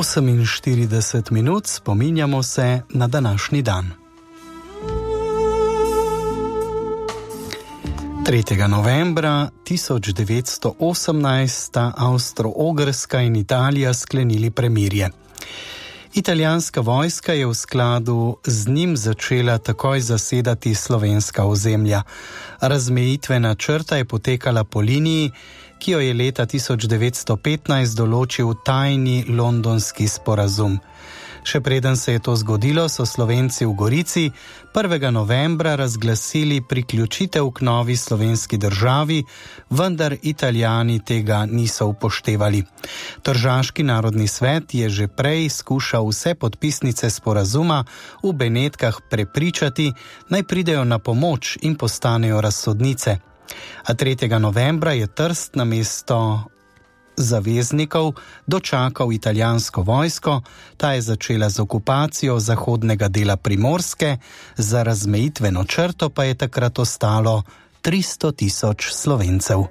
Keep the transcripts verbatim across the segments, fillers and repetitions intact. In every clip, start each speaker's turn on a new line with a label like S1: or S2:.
S1: oseminštirideset minut spominjamo se na današnji dan. tretjega novembra tisoč devetsto osemnajst sta Avstro-Ogrska in Italija sklenili premirje. Italijanska vojska je v skladu z njim začela takoj zasedati slovenska ozemlja. Razmejitvena črta je potekala po liniji, ki jo je leta tisoč devetsto petnajst določil tajni londonski sporazum. Še preden se je to zgodilo, so Slovenci v Gorici prvega novembra razglasili priključitev k novi slovenski državi, vendar Italijani tega niso upoštevali. Tržaški narodni svet je že prej skušal vse podpisnice sporazuma v Benetkah prepričati, naj pridejo na pomoč in postanejo razsodnice. A tretjega novembra je Trst namesto zaveznikov dočakal italijansko vojsko, ta je začela z okupacijo zahodnega dela Primorske, za razmejitveno črto pa je takrat ostalo tristo tisoč Slovencev.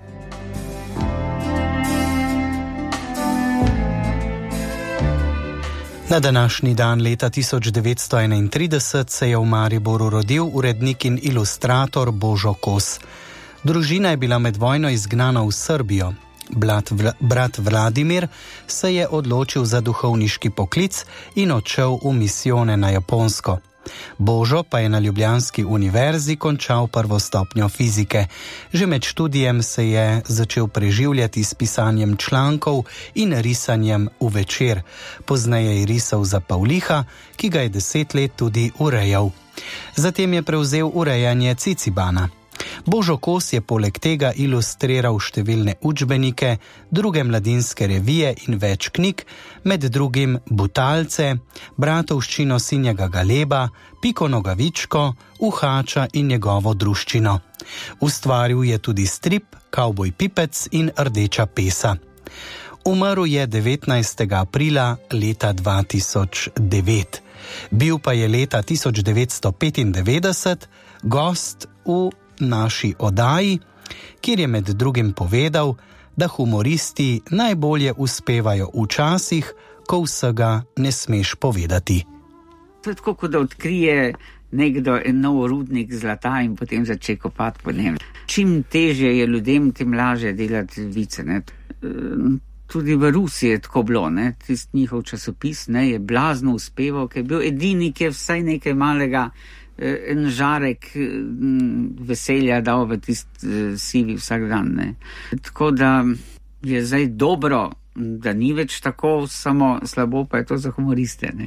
S1: Na današnji dan leta tisoč devetsto enaintrideset se je v Mariboru rodil urednik in ilustrator Božo Kos. Družina je bila med vojno izgnana v Srbijo. Brat, vla, brat Vladimir se je odločil za duhovniški poklic in odšel v misijone na Japonsko. Božo pa je na ljubljanski univerzi končal prvo stopnjo fizike. Že med študijem se je začel preživljati s pisanjem člankov in risanjem v Večer. Pozneje je risal za Pavliha, ki ga je deset let tudi urejal. Zatem je prevzel urejanje Cicibana. Božo Kos je poleg tega ilustriral številne učbenike, druge mladinske revije in več knjig, med drugim Butalce, Bratovščino Sinjega Galeba, Piko Nogavičko, Uhača in njegovo druščino. Ustvaril je tudi strip Kavboj Pipec in Rdeča pesa. Umrl je devetnajstega aprila leta dva tisoč devet. Bil pa je leta tisoč devetsto petindevetdeset gost v naši oddaji, kjer je med drugim povedal, da humoristi najbolje uspevajo v časih, ko vsega ne smeš povedati.
S2: To je tako, kot da odkrije nekdo en nov rudnik zlata in potem začne kopati po njem. Čim težje je ljudem, tem lažje delati vice. Ne? Tudi v Rusiji je tako bilo, ne? Tist njihov časopis ne, je blazno uspeval, ker je bil edini, ki je vsaj nekaj malega en žarek veselja dal v tist sivi vsak dan. Ne. Tako da je zdaj dobro, da ni več tako, samo slabo pa je to za humoriste. Ne.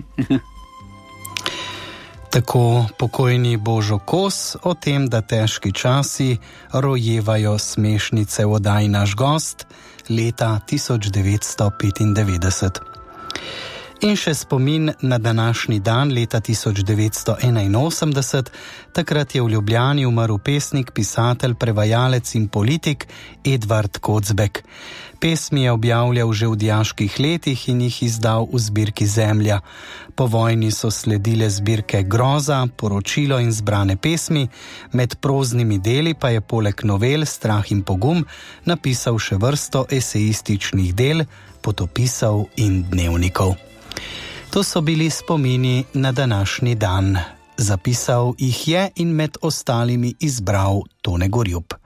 S1: Tako pokojni Božo Kos o tem, da težki časi rojevajo smešnice v oddaji Naš gost leta tisoč devetsto petindevetdeset. In še spomin na današnji dan leta tisoč devetsto enainosemdeset, takrat je v Ljubljani umrl pesnik, pisatelj, prevajalec in politik Edvard Kocbek. Pesmi je objavljal že v dijaških letih in jih izdal v zbirki Zemlja. Po vojni so sledile zbirke Groza, Poročilo in zbrane pesmi, med proznimi deli pa je poleg novel Strah in pogum napisal še vrsto esejističnih del, potopisov in dnevnikov. To so bili spomini na današnji dan. Zapisal jih je in med ostalimi izbral Tone Gorjup.